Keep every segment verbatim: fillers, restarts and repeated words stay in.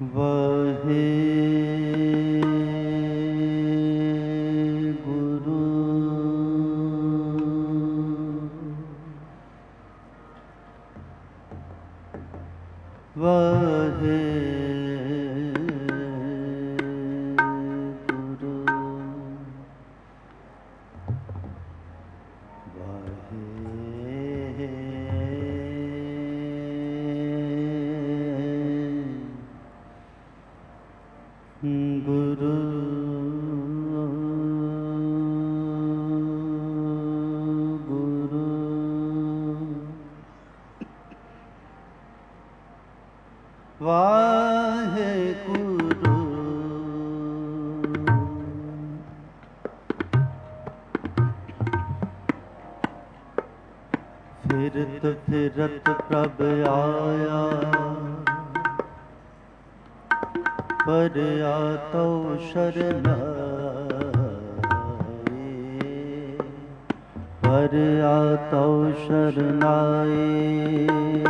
वाहे गुरु वाहे गुरु वाहे गुरु गुरु वाहे गुरु फिरत फिरत प्रभ आया पर आतो शरणाए पर आतो शरणाए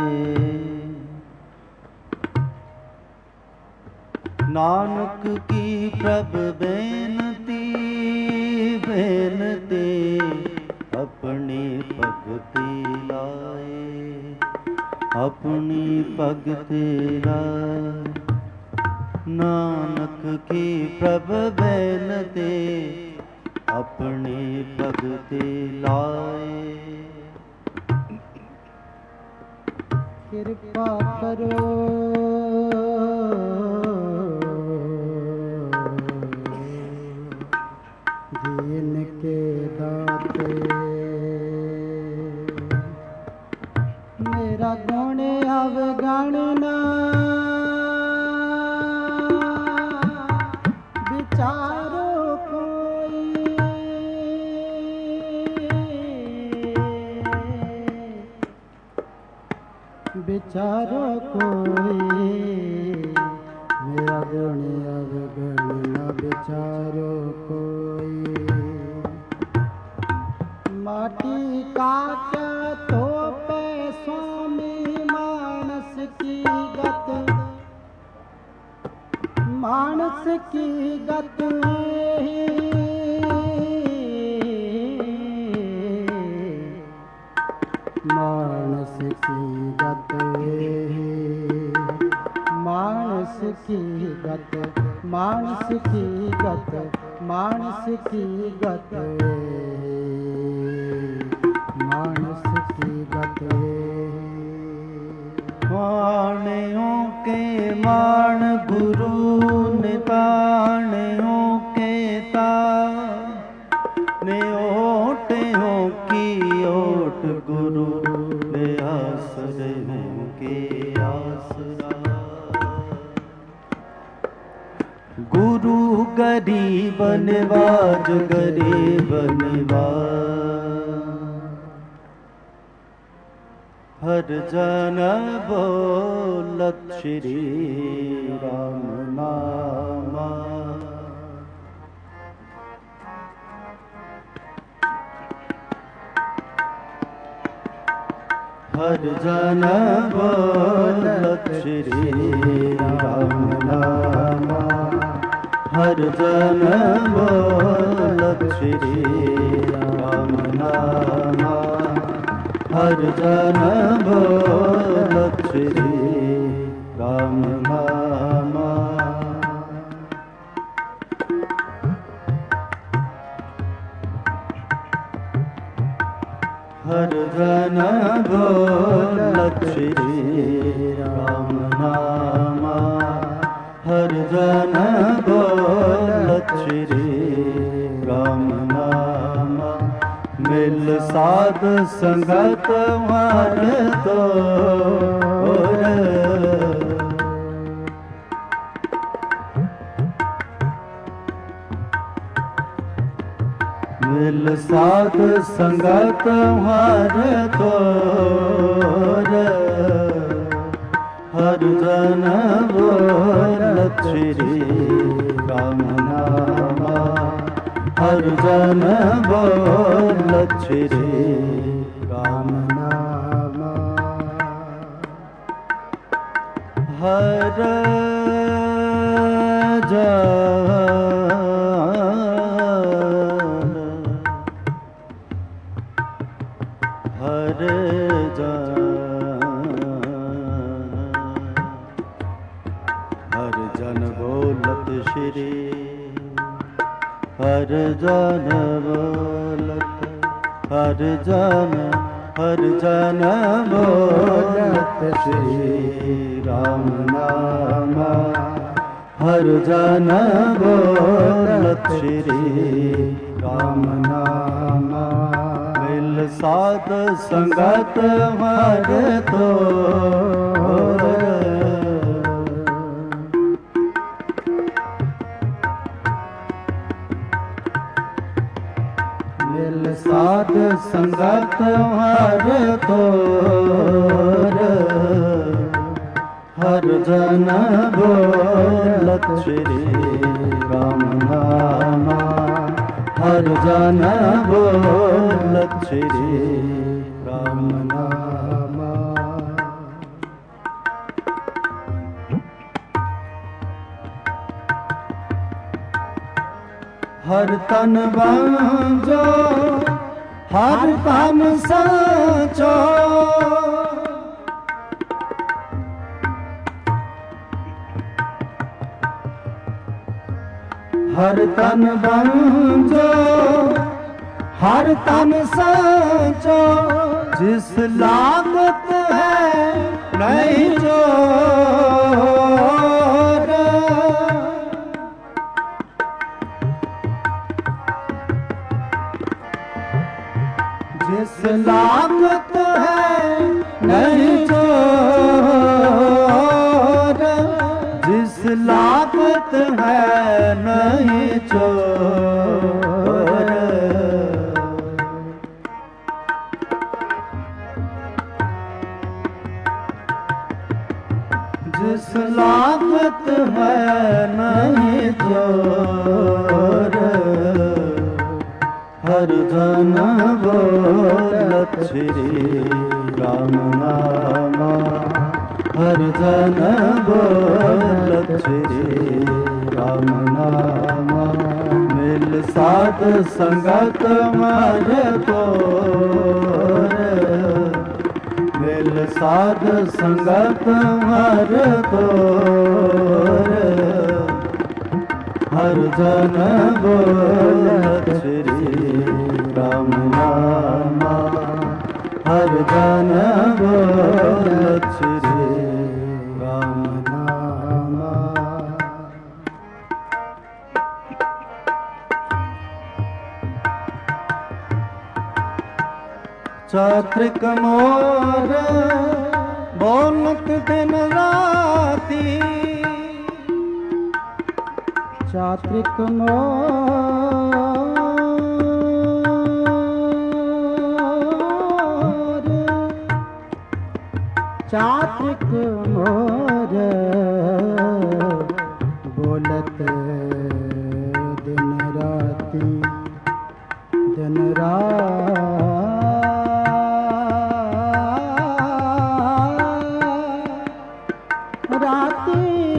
नानक की प्रभ बेनती बेनती अपनी भगति लाए अपनी भगति लाए नानक की प्रभ बेनती अपनी भगति लाए कृपा करो दीन के दाते मेरा गुण अवगणना विचारो कोई विचारो कोई मेरा गुण अवगणना विचारो कोई माटी का क्या तो पे स्वामी मानस की गत मानस की गत मानस की गत मानस की गत मानस की गत मानस की गत मानस की गत माणियों के मान गुरु निताणियों के ताने ओटों की ओट गुरु ने आश्रयों के आसरा गुरु गरीब निवाज गरीब निवाज हर जन बोलत श्री राम नामा हर जन बोलत श्री राम नामा हर जन बोलत श्री राम नामा हर जन बोलत श्री राम नामा हर जन बोलत श्री राम नामा हर जन बोलत श्री राम नामा मिल साध संगत मार तो मिल साध संगत मार तो हर जन बोलत श्री राम नामा हर जन बोलत श्री राम नामा हर हर जन बोलत हर जन हर जन बोलत श्री राम नाम हर जन बोलत श्री राम नाम मिल साध संगत हर तो साध संगत हर तोर हर जन बोलत श्री राम नाम हर जन बोलत श्री राम नाम हर तन बांझो हर तन साचो हर तन बांझो हर तन साचो जिस लागत है नहीं जो जिस लागत है नहीं चोर जिस लागत है नहीं चोर जिस लागत है नहीं चोर हर जन बोलत श्री राम नाम हर जन बोलत श्री राम नाम मिल साध संगत मर तोर मिल साध संगत मर तोर हर जन बोलत श्री राम नाम हर जन बोलत श्री राम नाम चात्रिक मोर बोलत दिन राती चात्रिक मोर चात्रिक मोर बोलत दिन राती दिन राती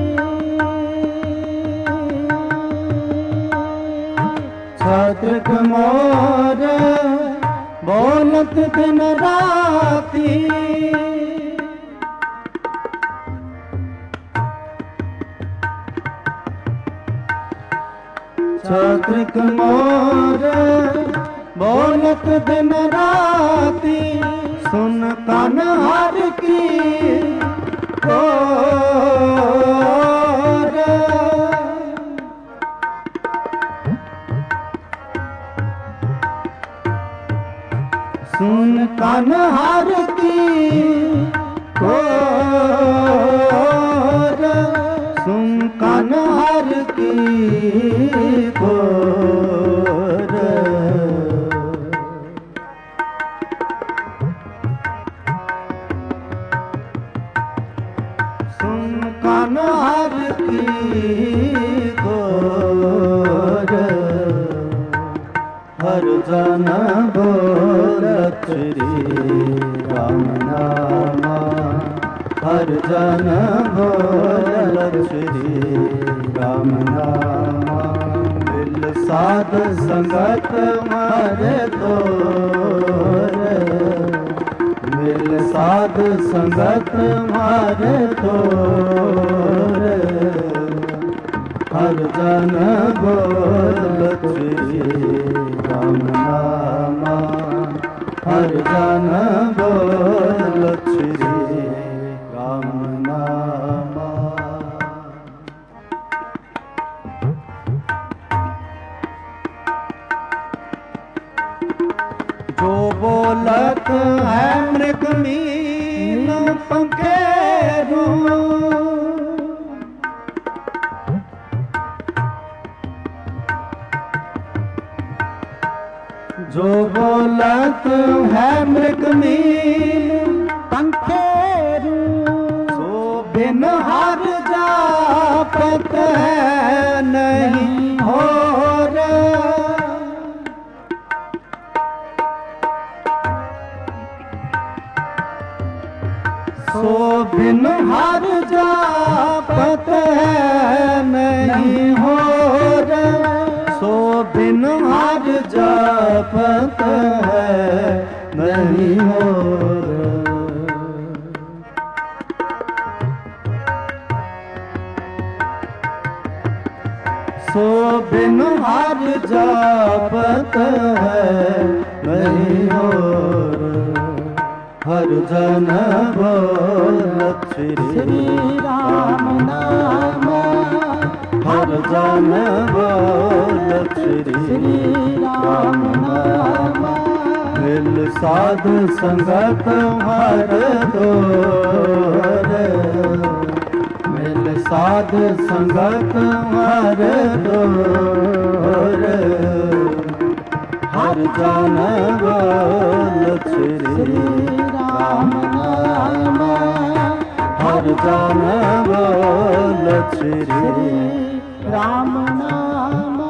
चात्रिक मोर बोलत दिन राती चात्रिक मोर बोलत दिन राती सुन कान हर की ओर सुन कान हर की ओर सुन कान हर की ओर सुन कान हर की ओर हर जन बोलत श्री राम नाम हर जन बोलत श्री राम नामा। मिल साध संगत मारे तोर, मिल साध संगत मारे तोर। हर जन बोलत श्री राम नामा। हर जन बोलत श्री राम नामा। जो बोलत है मृग मीन पंखेरु, जो बोलत है मृग मीन पंखेरु, सो बिन हर जापत है नहीं हो रे। सो बिन हर जापत है नहीं हो रे। सो बिन हर जापत है नहीं हो रे। सो बिन हर जापत है नहीं हो रे। हर जन बोलत श्री राम नामा। हर जन बोलत श्री राम नामा। मिल साध संगत हर तोर, मिल साध संगत हर तोर। हर जन बोलत श्री राम नामा। हर जन बोलत श्री राम नामा।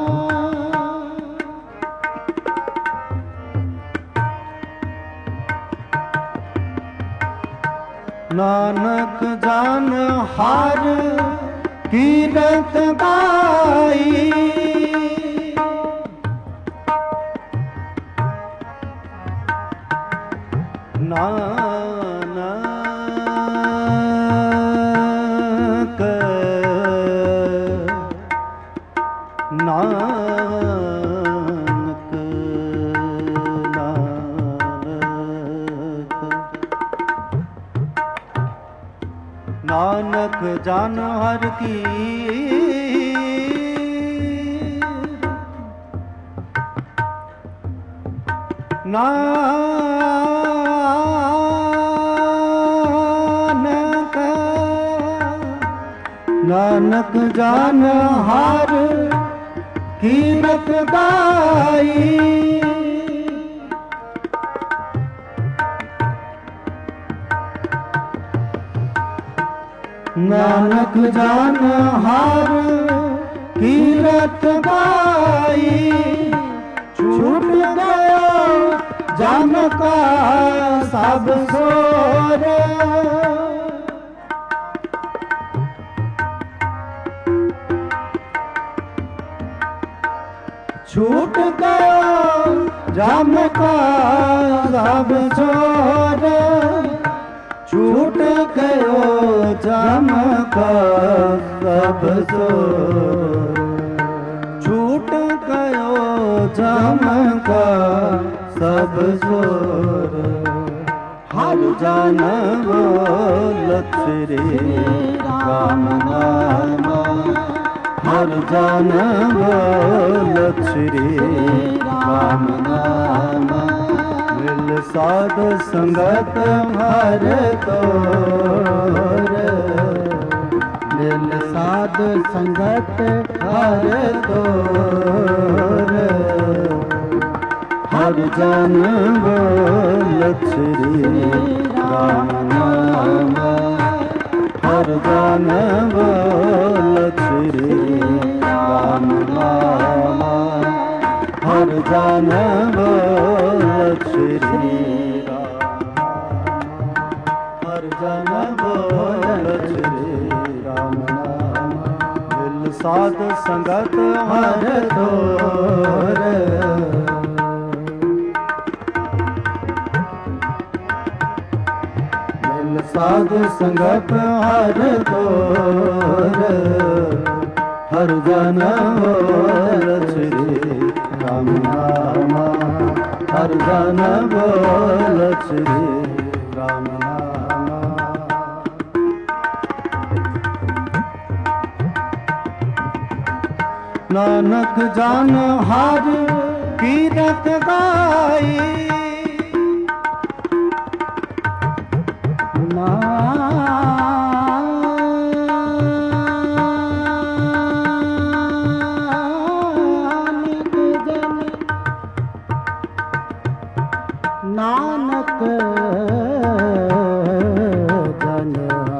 नानक जान हार कीरत गाई। नानक नानक नानक नानक जान हर की नानक नानक जान हार कीरत गाई। नानक जान हार कीरत गाई। छूट गयो जन का सब सोर। छूट गयो जम का सब छोर। छूट गयो जम का सब सोर। छूट गयो जम का सब सोर। हर जन बोलत श्री राम नामा। हर जन बोलत श्री राम नामा। मिल साध संगत हर तोर, मिल साध संगत हर तोर। हर जन बोलत श्री राम नामा। हर जन बोलत श्री राम नामा। हर जन बोलत श्री राम। हर जन बोलत ਸਾਧ ਸੰਗਤ ਹਰ ਤੋਰ। ਮਿਲ ਸਾਧ ਸੰਗਤ ਹਰ ਤੋਰ। ਹਰ ਜਨ ਬੋਲ ਸ੍ਰੀ ਰਾਮ ਨਾਮ। ਹਰ ਜਨ ਬੋਲ ਸ੍ਰੀ ਰਾਮ ਨਾਮ। ਨਾਨਕ ਜਨ ਹਰ ਕੀਰਤ ਗਾਈ। ਨਾਨਕ ਜਨ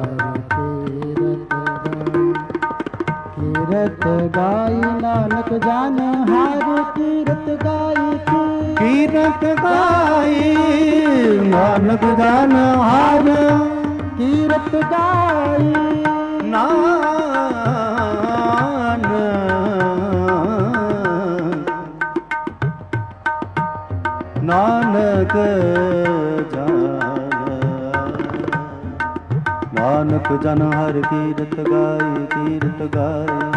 ਕੀਰਤ ਗਾਈ। ਨਾਨਕ ਜਨ ਹਰ ਕੀਰਤ ਗਾਈ। ਕੀਰਤ ਗਾਈ। ਨਾਨਕ ਜਨ ਹਰ ਕੀਰਤ ਗਾਈ। ਨਾਨਕ ਨਾਨਕ ਜਨ ਨਾਨਕ ਜਨ ਹਰ ਕੀਰਤ ਗਾਈ। ਕੀਰਤ ਗਾਈ।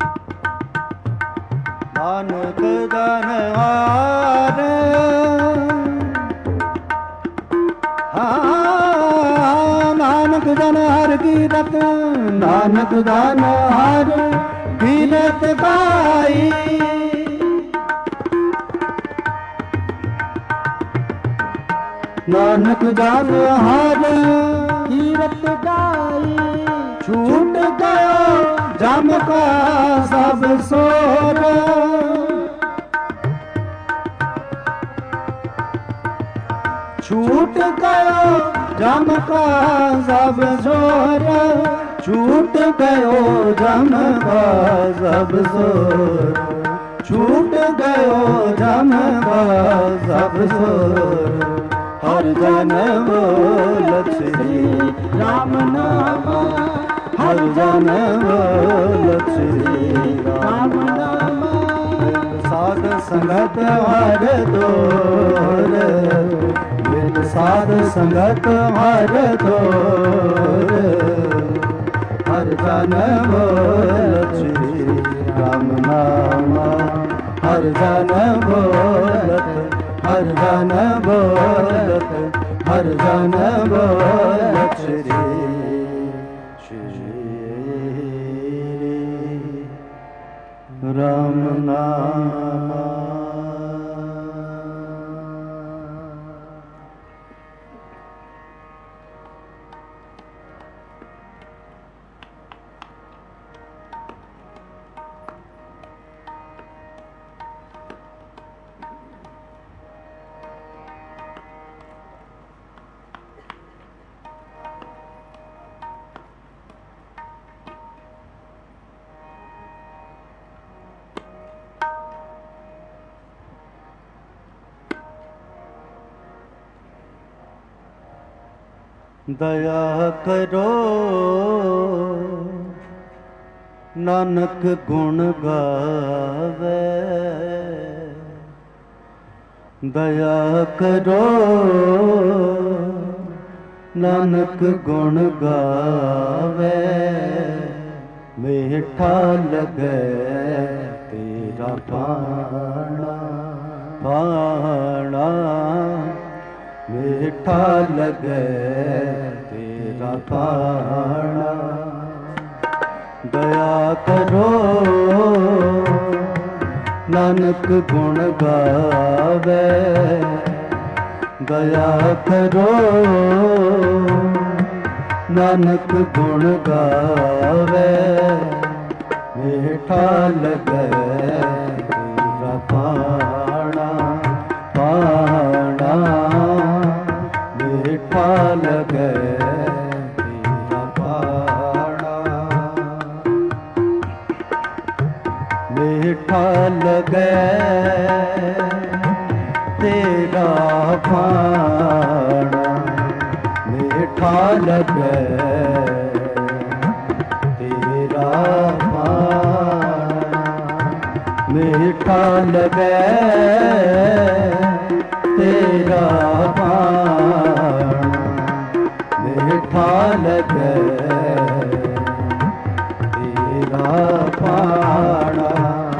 ਨਾਨਕ ਜਨ ਹਰ ਹਾਂ ਨਾਨਕ ਜਨ ਹਰ ਕੀਰਤ। ਨਾਨਕ ਜਨ ਹਰ ਕੀਰਤ ਗਾਈ। ਨਾਨਕ ਜਨ ਹਰ ਕੀਰਤ ਗਾਈ। ਛੂਟ ਗਇਓ ਜਮ ਕਾ ਸਭ ਸੋਰ। ਛੂਟ ਗਇਓ ਜਮ ਕਾ ਸਭ ਸੋਰ। ਛੂਟ ਗਇਓ ਜਮ ਕਾ ਸਭ ਸੋਰ। ਛੂਟ ਗਇਓ ਜਮ ਕਾ ਸਭ ਸੋਰ। ਹਰ ਜਨ ਬੋਲਤ ਸ੍ਰੀ ਰਾਮ ਨਾਮ। ਹਰ ਜਨ ਬੋਲਤ ਸ੍ਰੀ ਰਾਮ ਨਾਮ। ਸਾਧ ਸੰਗਤ ਹਰ ਤੋਰ। ਮਿਲ ਸਾਧ ਸੰਗਤ ਹਰ ਤੋਰ। ਹਰ ਜਨ ਬੋਲਤ ਸ੍ਰੀ ਰਾਮ ਨਾਮ। ਹਰ ਜਨ ਬੋਲਤ। ਹਰ ਜਨ ਬੋਲਤ। ਹਰ ਜਨ ਬੋਲਤ ਸ੍ਰੀ ਰਾਮ ਨਾਮ। ਦਇਆ ਕਰੋ ਨਾਨਕ ਗੁਣ ਗਾਵੇ। ਦਇਆ ਕਰੋ ਨਾਨਕ ਗੁਣ ਗਾਵੇ। ਮਿੱਠਾ ਲਗੈ ਤੇਰਾ ਬਾਣਾ। ਬਾਣਾ ਮਿੱਠਾ ਲਗੈ ਤੇਰਾ ਬਾਣਾ। ਦਇਆ ਕਰੋ ਨਾਨਕ ਗੁਣ ਗਾਵੇ। ਦਇਆ ਕਰੋ ਨਾਨਕ ਗੁਣ ਗਾਵੇ। ਮਿੱਠਾ ਲਗੈ ਤੇਰਾ ਬਾਣਾ। ਬਾਣਾ ਮਿੱਠਾ ਲਗੈ ਤੇਰਾ ਬਾਣਾ। ਮਿੱਠਾ ਲਗੈ ਤੇਰਾ ਬਾਣਾ। ਮਿੱਠਾ ਲਗੈ ਤੇਰਾ ਬਾਣਾ। लगे तेरा पाना।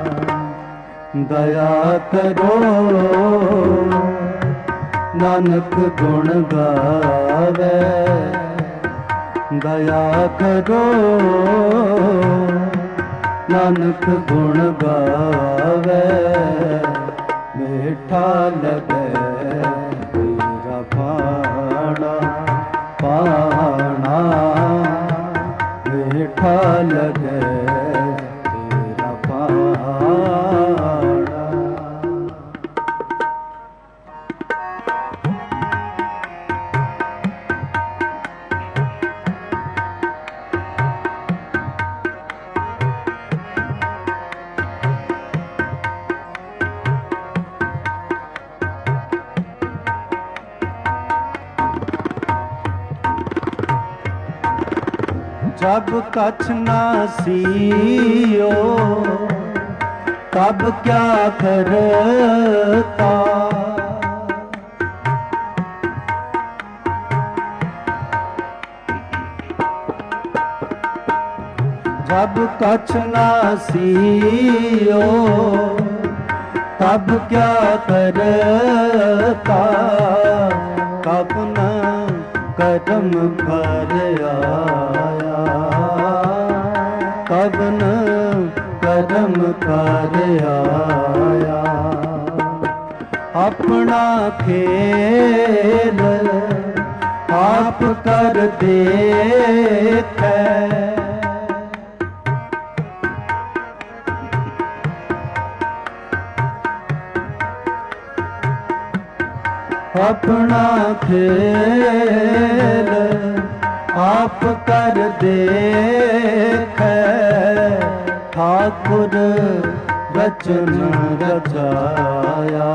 दया करो नानक गुण गावे, दया करो नानक गुण गावे, मीठा लगे तेरा पाना पाना, मीठा लगे तेरा पाना। जब कछ ना सीयो तब क्या करता, जब कछ ना सीयो तब क्या करता, कब न कदम भर आया, कब न कदम कर आया। अपना खेल आप कर देखे, अपना खेल आप कर देखे, ठाकुर रचन रचाया,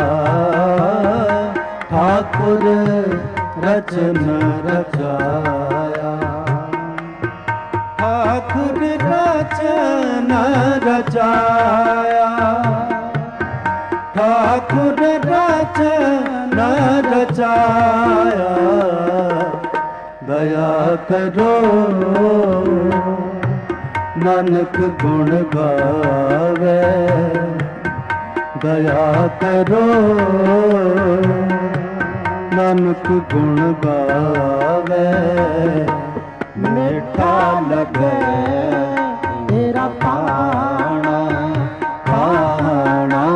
ठाकुर रचन रचाया, ठाकुर रचन रचाया, ठाकुर रचन रचाया। दया करो नानक गुण गावे, दया करो नानक गुण गावे, मीठा लगे तेरा पाना पाना,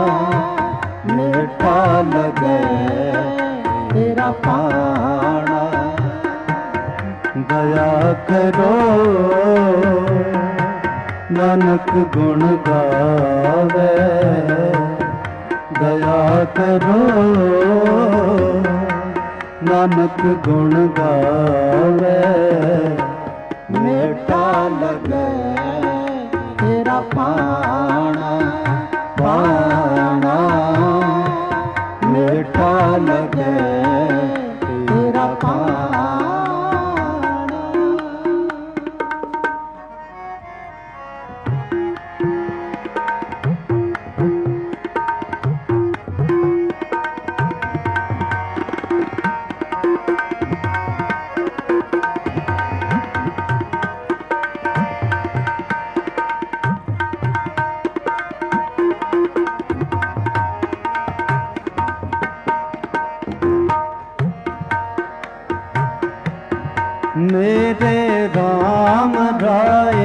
मीठा लगे तेरा पाना। दया करो नानक गुण गावे, दया करो नानक गुण गावे, मीठा लगे तेरा पाना पाना, मीठा लगे तेरा पाना। मेरे राम राय,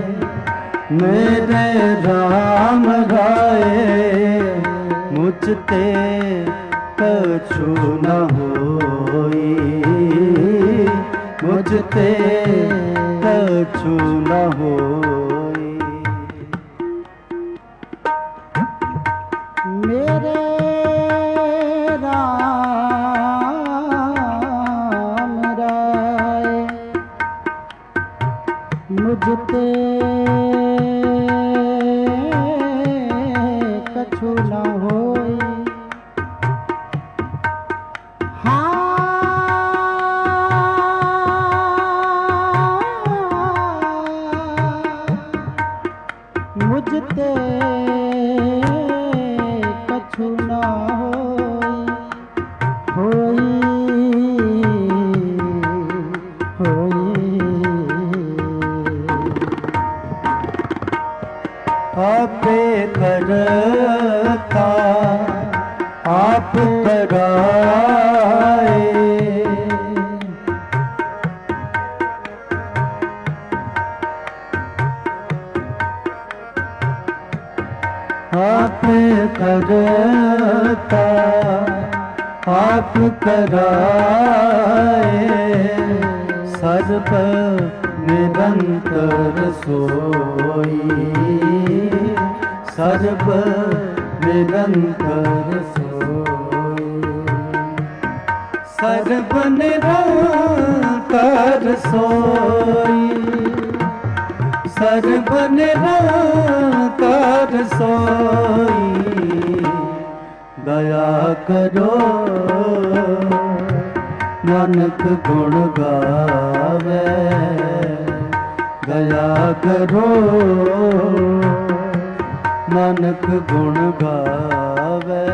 मेरे राम राय, मुझते कछु न होई, मुझते कछु न होई। मेरे मुझते कछु न होई। मुझते कछु न होई होई होई आपे करता आप कराए, आप करता आप कराए, सर्व निरंतर सोई, सर्व निरंतर सोई, सर्व निरंतर सोई, सर्व निरंतर सोई, दया करो नानक गुण गावे, दया करो नानक गुण गावे,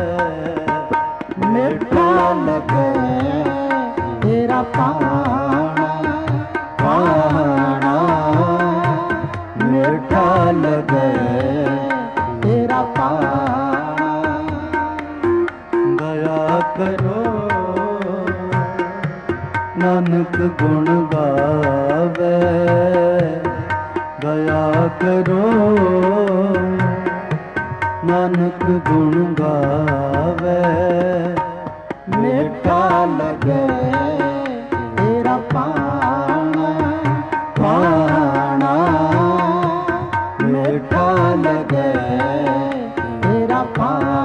मिठा लगे तेरा पाना, पाना मिठा लगे तेरा पाना, दया करो नानक गुण गावे, दया करो नानक गुण गावे, मिठा लगे तेरा पाना, पाना मिठा लगे तेरा पाना।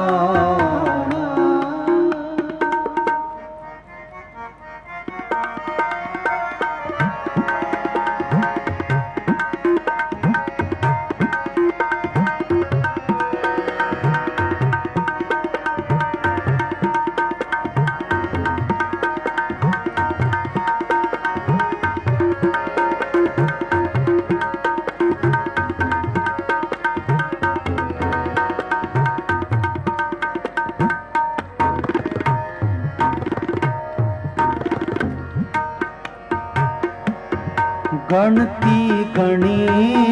गणती गणी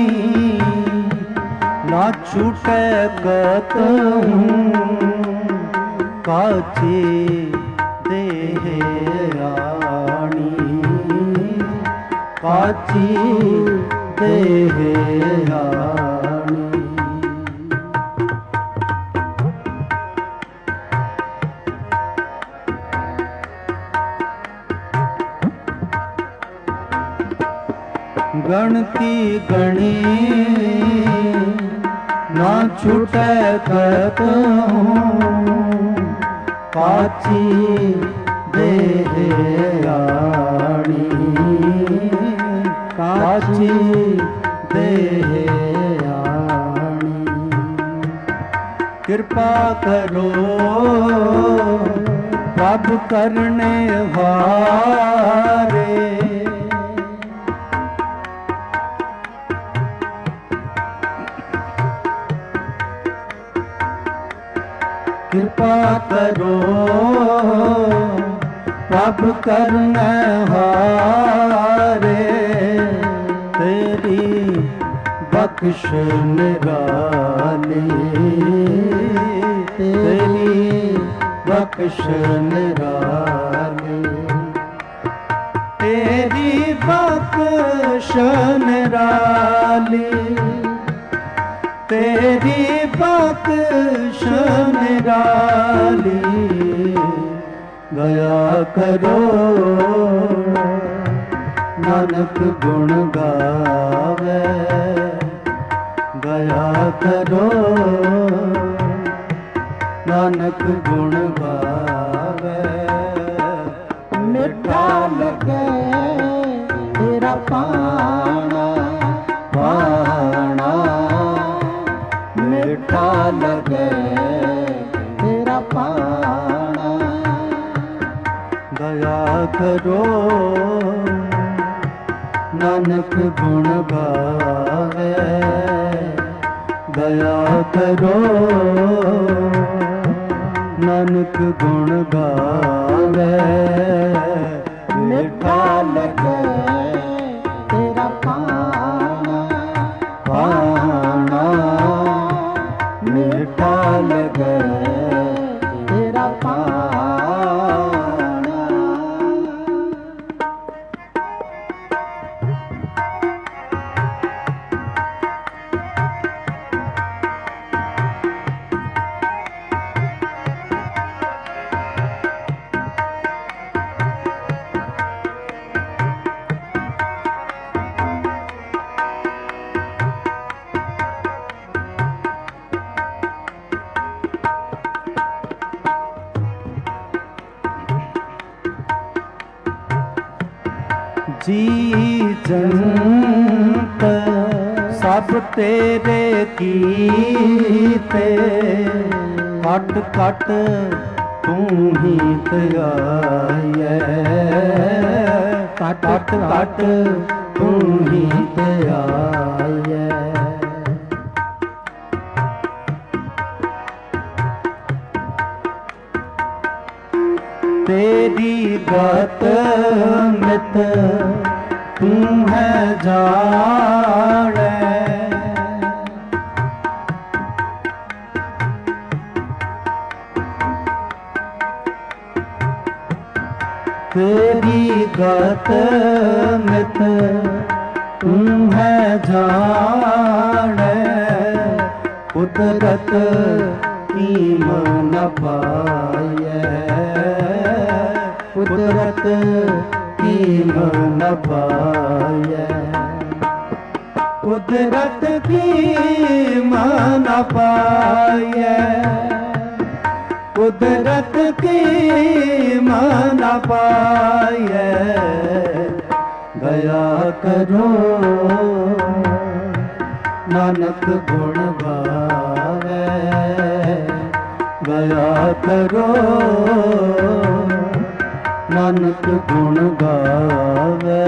ना छूटे कतहूँ, काचे देह आणी, काची देह आणी, गणती गणी ना छूटे कतहूँ, काची देह आणी, काची देह आणी, कृपा करो प्रभु करने हारे, कृपा करो प्रभु करने हारे, तेरी बख्श निराली, तेरी बख्श निराली, तेरी बख्श निराली, तेरी बख्श निराली, दया करो नानक गुण गावे, दया करो नानक गुण गावे, मिठा लगे तेरा पाना, पाना मिठा लगे तेरा पाना, दया करो नानक गुण गावे, दया करो नानक गुण गावे, मिठा लगे तेरा पाना, पाना ਸੀਜੰਤ ਸਭ ਤੇਰੇ ਕੀਤੇ, ਕਟ ਕਟ ਤੂੰ ਹੀ ਧਿਆਈਐ, ਕਟ ਕਟ ਤੂੰ ਹੀ ਧਿਆਈਐ। तेरी गत मित तू है जाने, तेरी गत मित तू है जाने, कुदरत कीम न पाए, कुदरत कीम न पाए, कुदरत कीम न पाए, कुदरत कीम न पाए। दया करो नानक गुण गावे, दया करो नानक गुण गावे।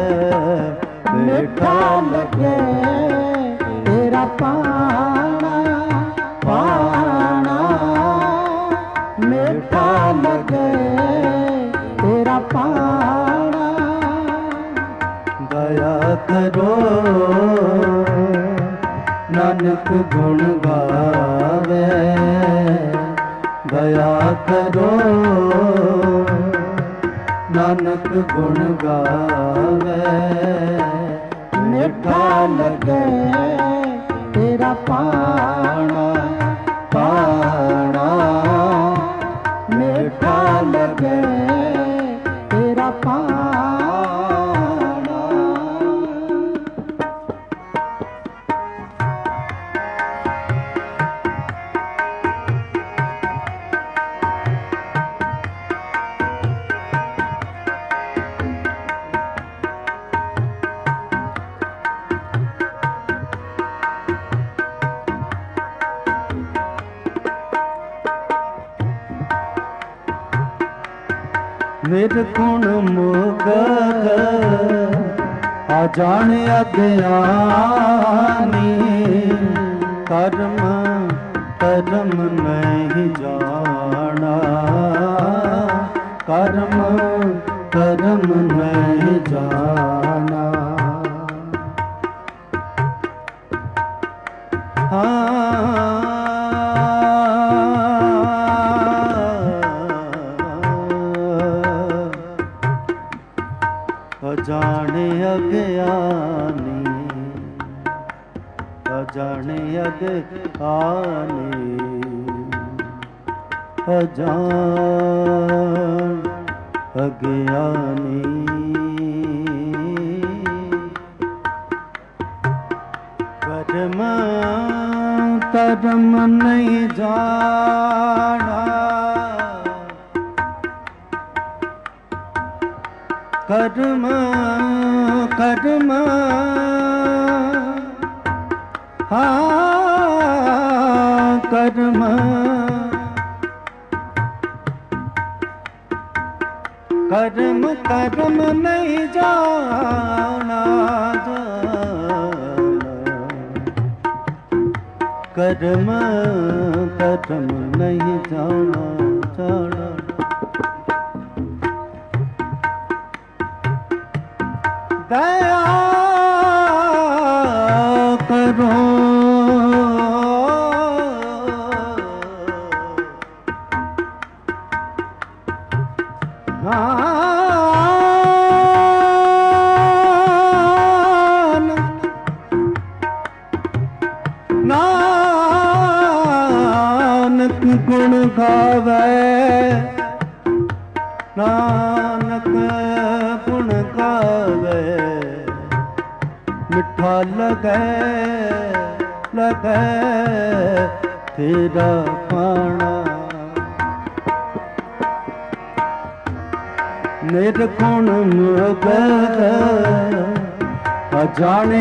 मीठा लगे तेरा पाना, पाना मीठा लगे तेरा पाना। दया करो नानक गुण गावे, दया करो नानक गुण गावे। मीठा लगे तेरा पाना, पाना मीठा लगे तेरा पाना। निर्गुण मुगध अजान अज्ञानी, कर्म कर्म नहीं जाना, कर्म कर्म नहीं जाना। अजाने अज्ञानी, अजाने अज्ञानी, अजान अज्ञानी। कर्म कर्म नहीं जाना, कर्म कर्म हाँ कर्म कर्म कर्म नहीं जाना, कर्म कर्म नहीं जाना जाना। दया करो नानक गुण गावे, नानक गुण गावे। मिठा लगे लगे तेरा पाना, ਨਿਰਗੁਣ ਮੁਗਧ ਅਜਾਣ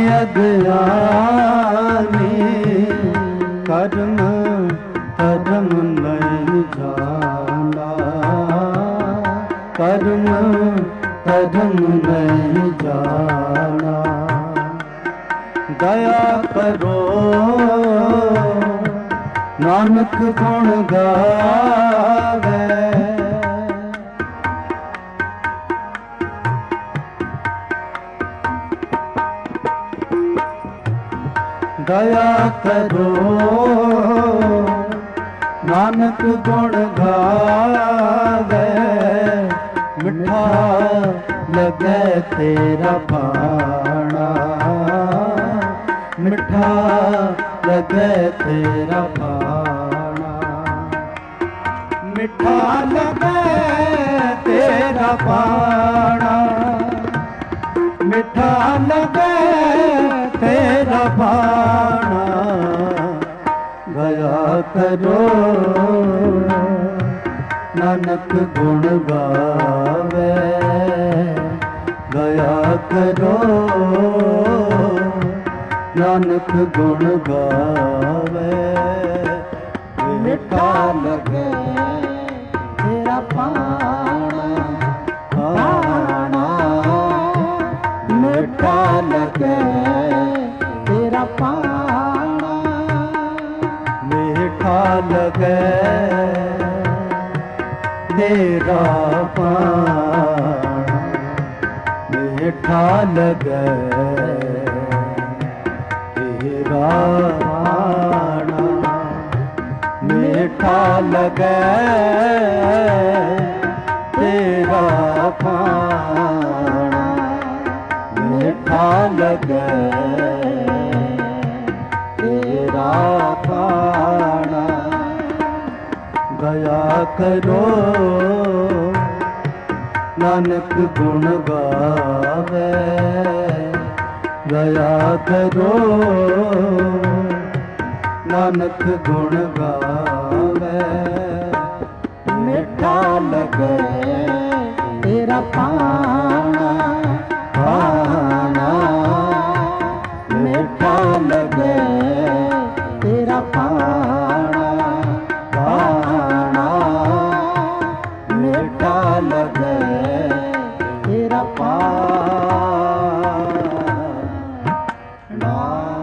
ਅਗਿਆਨੀ ਕਰਮ ਧਰਮ ਨਹੀਂ ਜਾਣਾ ਕਰਮ ਧਰਮ ਨਹੀਂ ਜਾਣਾ ਦਇਆ ਕਰੋ ਨਾਨਕ ਗੁਣ ਗਾਵੇ ਦਇਆ ਕਰੋ ਨਾਨਕ ਗੁਣ ਗਾਵੇ ਮਿੱਠਾ ਲਗੇ ਤੇਰਾ ਬਾਣਾ ਮਿੱਠਾ ਲਗੇ ਤੇਰਾ ਬਾਣਾ ਮਿੱਠਾ ਲਗੇ ਤੇਰਾ ਬਾਣਾ ਮਿੱਠਾ ਲਗੇ ਤੇਰਾ ਬਾਣਾ ਗਿਆ ਕਰੋ ਨਾਨਕ ਗੁਣ ਗਾਵੇ ਗਿਆ ਕਰੋ ਨਾਨਕ ਗੁਣ ਗਾਵੇ ਮਿੱਠਾ ਲਗੇ ਤੇਰਾ ਪਾਣਾ ਪਾਣਾ ਮਿੱਠਾ ਲਗੇ ਤੇਰਾ ਪਾਣਾ ਮਿੱਠਾ ਲਗੇ ਤੇਰਾ ਪਾਣਾ ਮਿੱਠਾ ਲਗੇ ਤੇਰਾ ਪਾਣਾ ਮਿੱਠਾ ਲਗੇ ਤੇਰਾ ਪਾਣਾ ਮਿੱਠਾ ਲਗੇ ਤੇਰਾ ਪਾਣਾ ਗਿਆ ਕਰੋ ਨਾਨਕ ਗੁਣ ਗਾਵੇ ਗਿਆ ਕਰੋ ਨਾਨਕ ਗੁਣ ਗਾਵੇ ਮਿੱਠਾ ਲਗੇ ਤੇਰਾ ਪਾਣਾ ਪਾਣਾ ਮਿੱਠਾ ਲਗੇ ਤੇਰਾ ਪਾਣਾ ਪਾਣਾ ਮਿੱਠਾ ਲਗੇ ਤੇਰਾ ਪਾਣਾ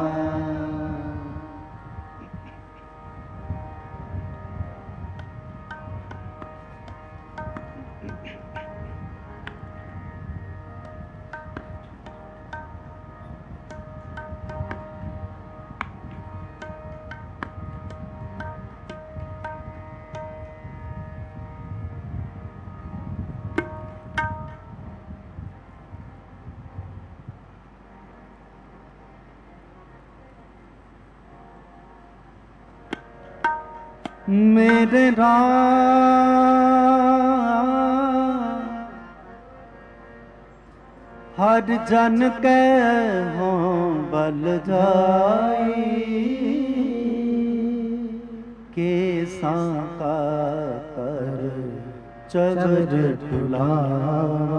ਮੇਰੇ ਰਾਮ ਹਰ ਜਨ ਕੈ ਹੋਂ ਬਲ ਜਾਈ ਕੇਸਾਂ ਕਾ ਕਰ ਚਬਰ ਢੁਲਾਵਾ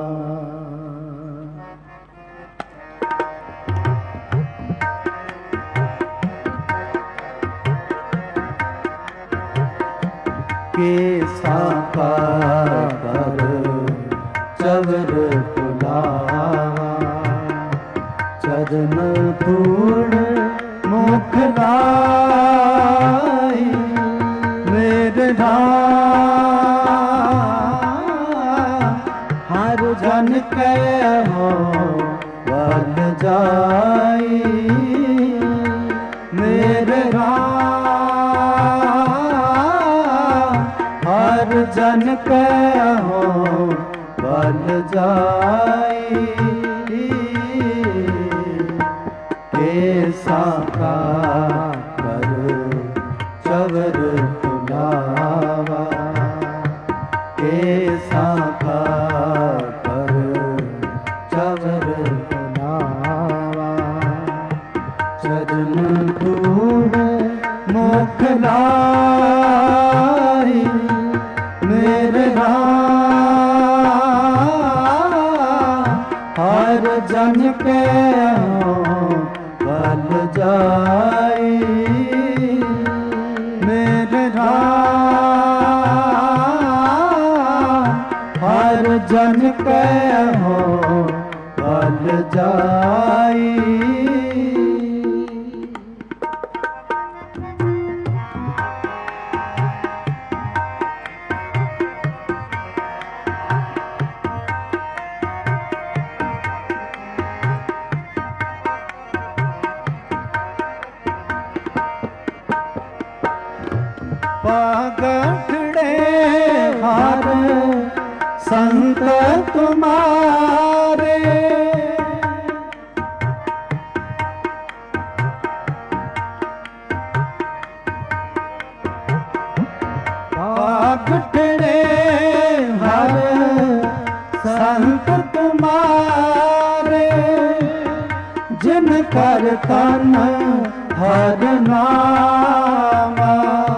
ਕੇਸਾਂ ਕਾ ਕਰ ਚਬਰ ਢੁਲਾਵਾ ਚਰਨ ਧੂੜ ਮੁਖ ਲਾਈ ਮੇਰੇ ਨਾਮ ਹਰ ਜਨ ਕੈ ਹੋ ਵੱਲ ਜਾਈ ਮੇਰੇ ਰਾਮ ਹਰ ਜਨ ਕੈ ਹੋ ਵੱਲ ਜਾਈ ਕੇਸਾਂ ਕਾ ਕਰ ਚਬਰ ਢੁਲਾਵਾ ਕੇਸਾਂ ਕਾ ਕਰ ਚਬਰ ਢੁਲਾਵਾ ਚਰਨ ਧੂੜ ਮੁਖ ਲਾਈ ਮੇਰੇ ਨਾਮ पागठड़े हार संत तुम्हारे, पागठड़े हार संत तुम्हारे, जिन कर तन हर नामा,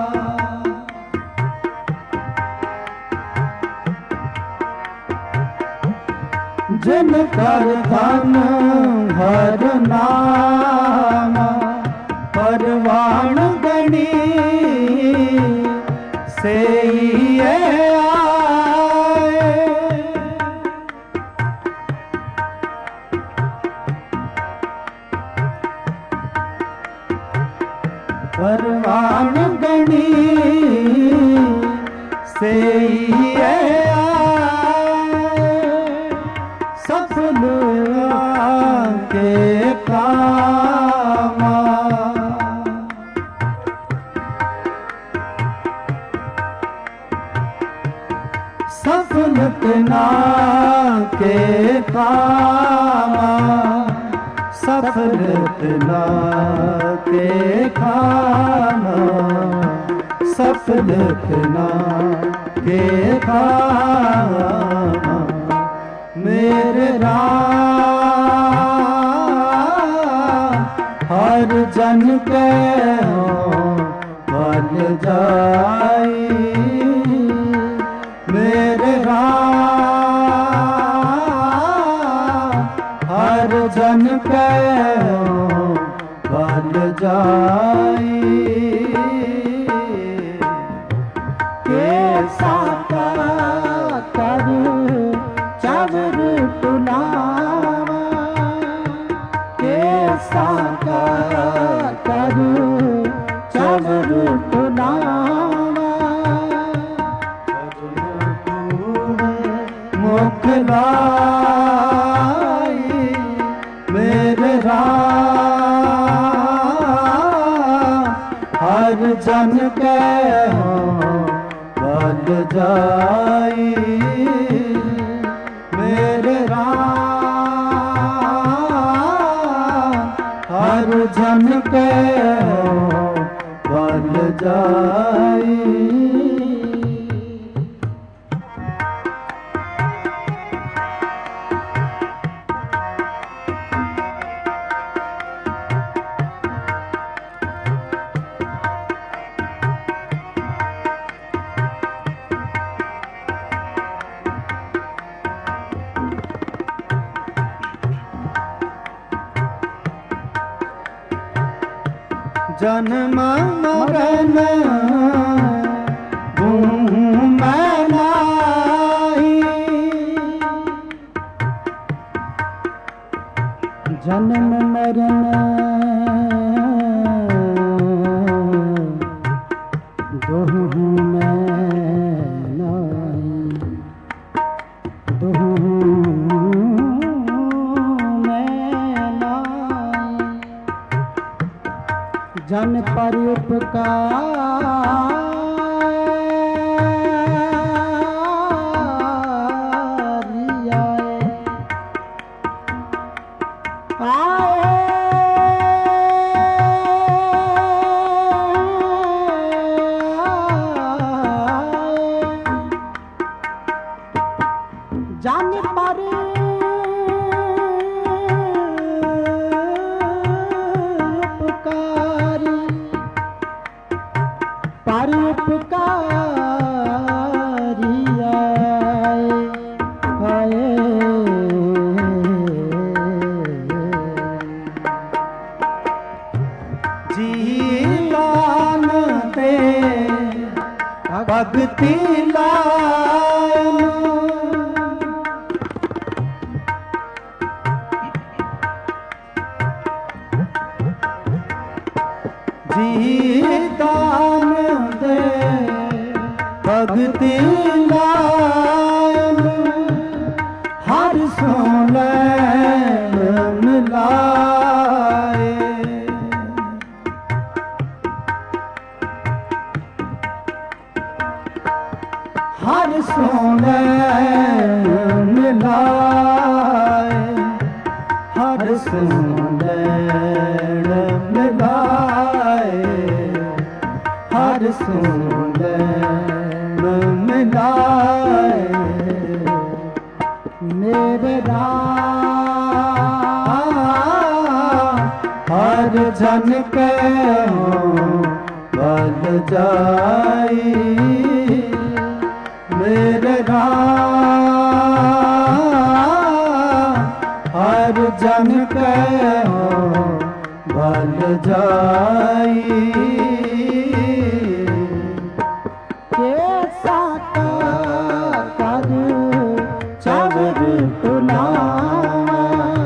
जिन कर तन हर नामा, परवान गणी से आए, परवान गणी से आए, सफल के कामा, सफल ना के कामा, सफल ना के खाना, सफल ना के खाना, मेरे राम हर जन के हो बल जाई, मेरे राम हर जन के हो बल जाई, कैसा कर चवर तुलावा, कैसा कर चवर तुलावा, मुख लाई मेरे राम हर जन के हो बल जाई, मेरे राम हर जन के हो बल जाई। जन्म मरण घूमै नाही, जन्म मरण दोहू में नाई, दोहू जन पर उपकारी आए, जन पर पर उपकारी आए, आए जीलान दे भक्ति लान, जीदान दे भक्ति लान, हर सोले मिलाए, मिलाए हर सुंदर मिलाए हर सुंदर मिलाए मेरे राम हर जन के हो बल जाई मेरे राम हर जन के हो बल जाई कैसा कर चवर टुलावा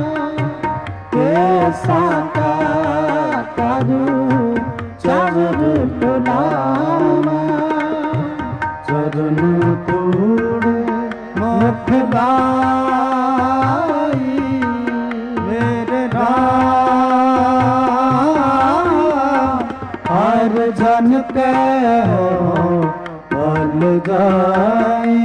कैसा कर चवर टुलावा चरण तोड़ मुख लाई मेरे राम हर जन के हो बल जाई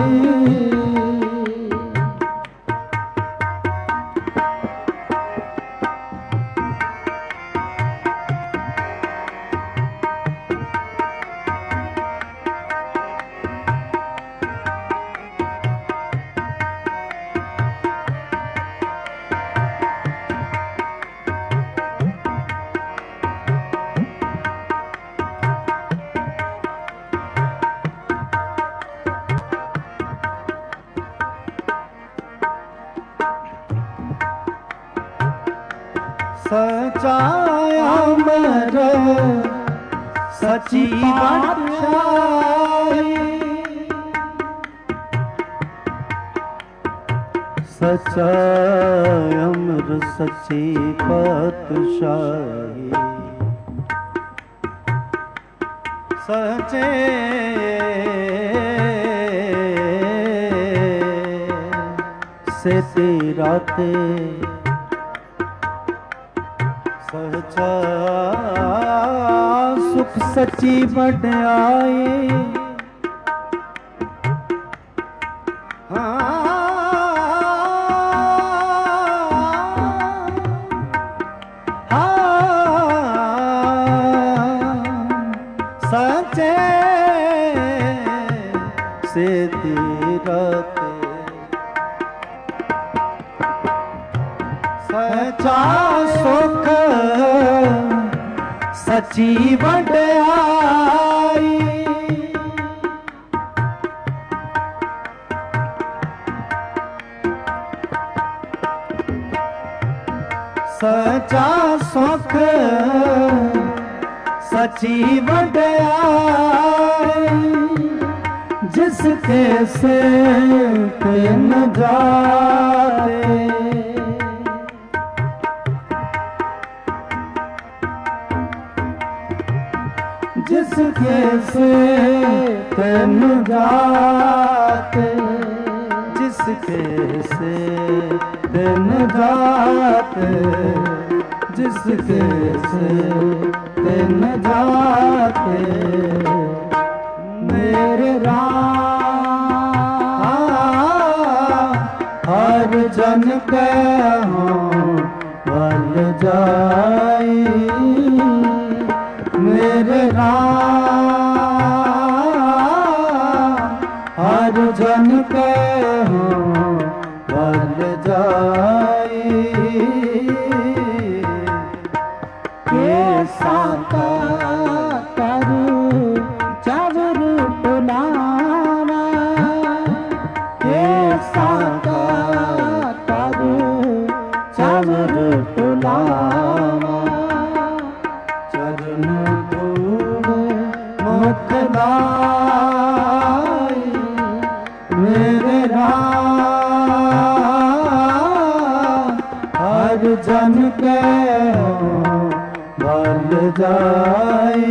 सचाया मर सची बादशाही सचाया अमर सची पातशाही सचे से तेरा ते सचा सुख सची बढ़ाए सचे से तेरा सचा सुख सची वड्याई सचा सुख सची वड्याई जिसके से न जाए जिसके से तन जाते जिसके से तन जाते जिसके से तन जाते मेरे राम हर जन के हो बल जाई मेरे राम हर जन के हो बल जाई कैसा कर चवर टुलावा कैसा कर चवर टुलावा चरण तोड़ मुख लाई मेरे राम हर जन के हो बल जाई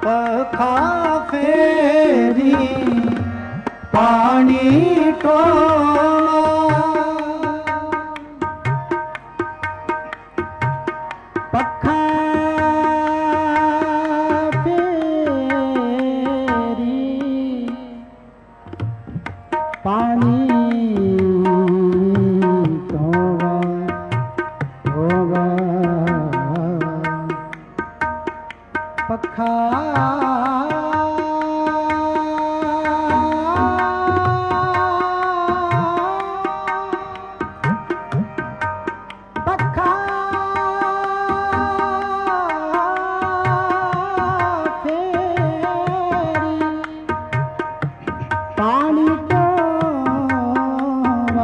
पखा फेरी पानी टोला पखा फेरी पानी टोला होगा पखा पखा फेरी पानी टोवा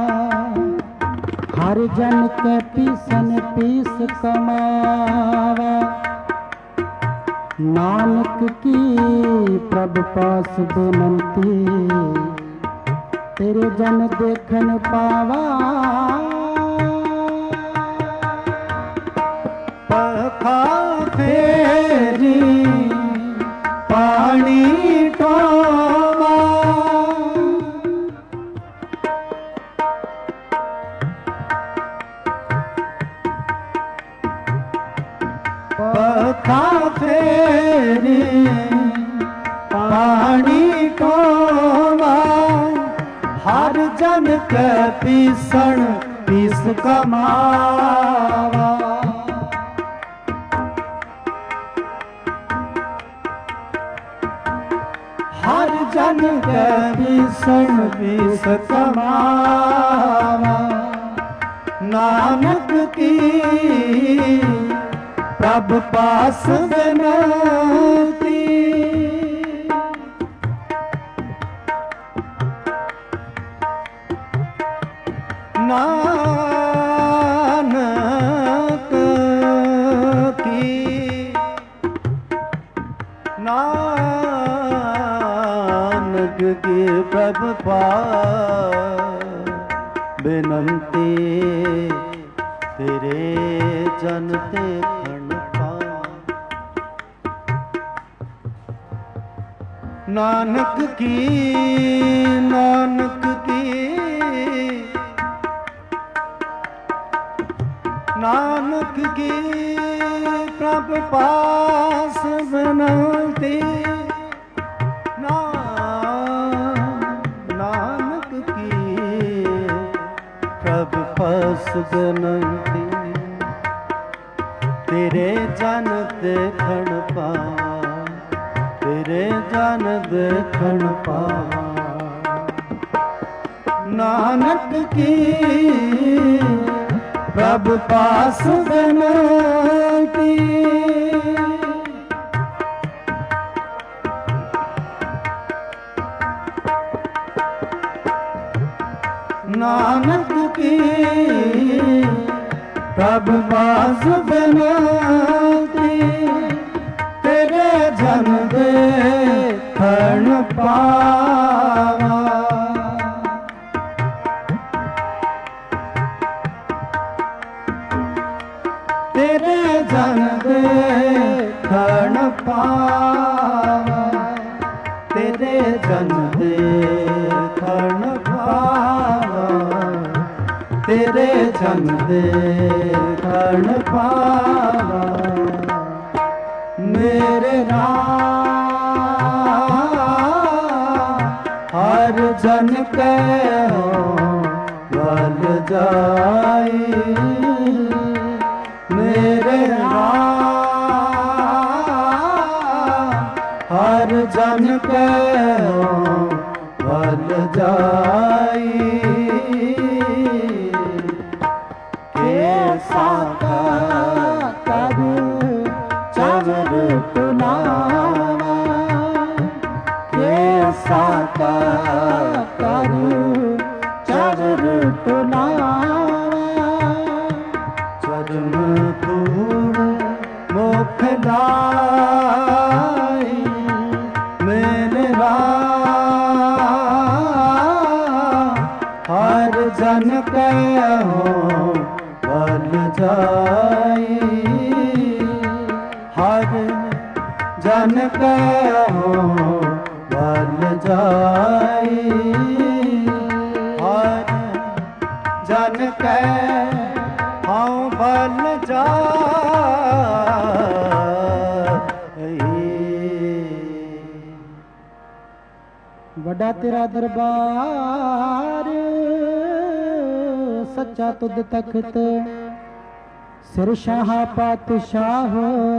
हर जन के पीसन पीस कमावा नानक की प्रभु पास बेनंती तेरे जन देखन पावा पखा फेरी पानी टोवा पखा फेरी पानी टोवा हर जन के पीसण पीस कमावा हर जन के पीसण पीस कमावा नानक की प्रभु पास विनती नानक की नानक की प्रभु पास विनती तेरे जन देखण नानक की नानक की नानक की प्रभु पास विनती नानक की प्रभु पास विनती तेरे जन देखण पा तेरे जन देखण पावा नानक की प्रभु पास विनती नानक की प्रभु पास विनती तेरे जन देखण पावा तेरे जन देखण पावा तेरे जन देखण पावा तेरे जन देखण पावा मेरे राम हर जन के हो बल जाई मेरे राम हर जन के हो बल जाई कैसा कर चवर पुनावा कैसा कर चवर पुनावा चरण धूड़ मुख दाई मेरे राम हर जन के हो बल जाई हर जन कहो बल जाई, हर जन कहो बल जाई। बड़ा तेरा दरबार सच्चा तुद तख्त, सिर शाह पातशाह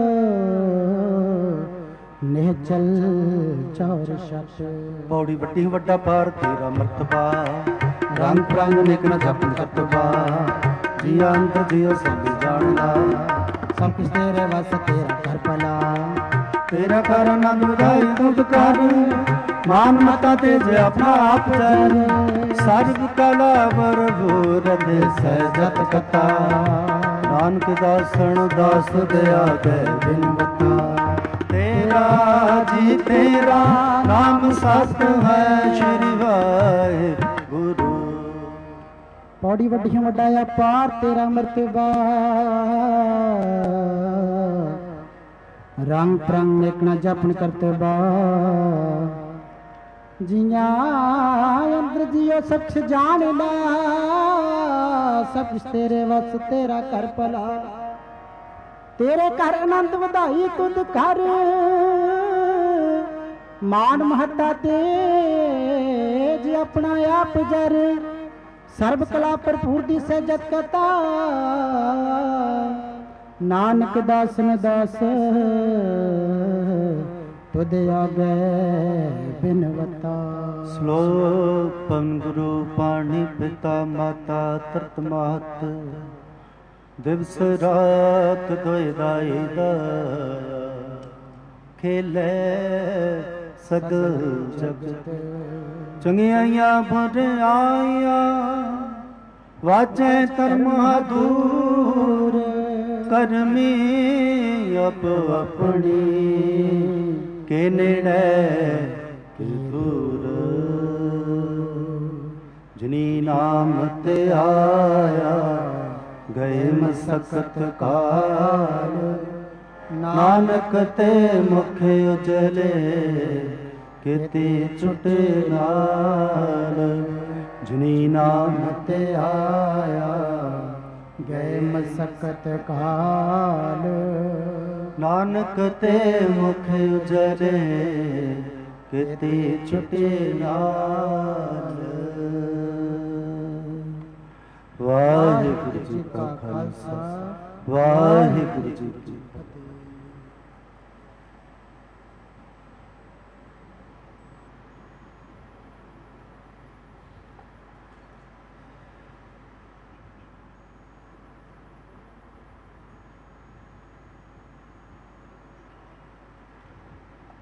निहचल चौर शत। पौड़ी बट्टी वड्डा पार तेरा मर्तबा, रंग प्रंग निकन जपन करतबा, जिया अंत जियो सब जानला, सब कुछ तेरे वस तेरा कर भला। तेरा कर आनंद ਵਧਾਈ ਤੁਧ ਕਰ, मान मता तेज अपना आप जर, सर्व कला बरबूर सहजत कथा, नानक दासन दास दया कै बिन बता। तेरा जी तेरा नाम सत है, श्री वाहिगुरु। पौड़ी वड्डियों वड्डाया पार तेरा मर्तबा, रंग प्रंग एक न जपन करतबा, जिया अंदर जियो सब कुछ जान ला, सब कुछ तेरे वस तेरा कर भला। तेरे कर आनंद ਵਧਾਈ तुद कर, मान महता तेज अपना आप जर, सर्व कला भरपूर दी सहजत कथा, नानक दासन दास तुद आगे बिनवता। श्लोक पवन गुरु पाणी पिता माता तरत महत, दिवस रात दोए दाई दाया, खेले सगल जगत। चंगियाइयां बुराइयां वाजे धर्म दूर, करमी अप अपनी के नेड़े के दूर। जिनी नाम ते आया गए मसकत काल, नानक ते मुख उजले केते छुटे नाल। जिनी नाम ते आया गए मसकत काल, नानक ते मुख उजले केते छुटे नाल। वाहिगुरु जी का खालसा, वाहिगुरु जी की फतेह।